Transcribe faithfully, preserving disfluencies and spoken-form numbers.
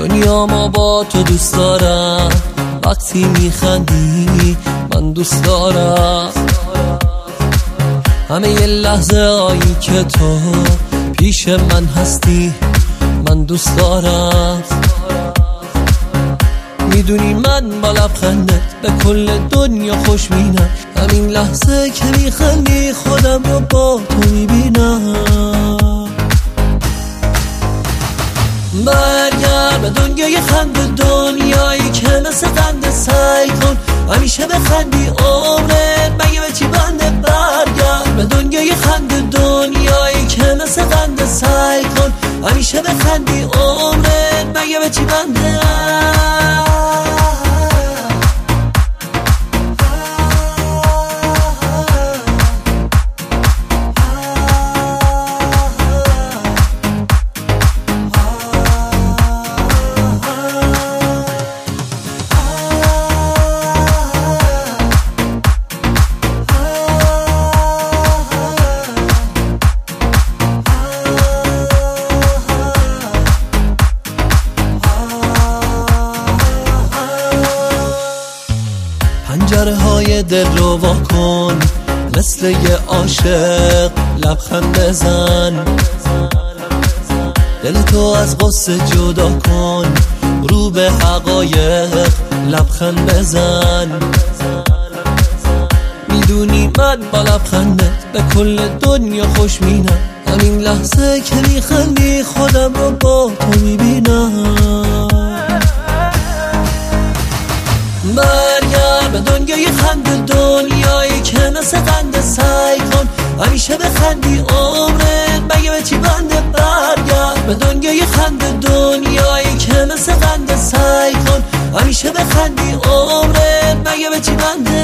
دنیا ما با تو دوست دارم، وقتی میخندی من دوست دارم. همه یه لحظه هایی که تو پیش من هستی من دوست دارم. میدونی من با لبخندت به کل دنیا خوشبینم، همین لحظه که میخندی خودم رو با تو میبینم. برگرد به دنیای خند، دنیایی که مثل قند، سعی کن همیشه بخندی عمرت مگه به چی بنده. برگرد به دنیای خند، دنیایی که مثل قند، سعی کن همیشه بخندی عمرت مگه به چی بنده. پنجره های دل رو وا کن، مثل یه عاشق لبخند بزن. دل تو از غصه جدا کن، رو به حقایق لبخند بزن. میدونی من با لبخندت به کل دنیا خوشبینم، همین لحظه که میخندی خودم رو با تو میبینم. برگرد به دنیای خند، دنیایی که مثل قند، سعی کن همیشه بخندی عمرت مگه به چی بنده. برگرد به دنیای خند، دنیایی که مثل قند، سعی کن همیشه بخندی عمرت مگه به چی بنده.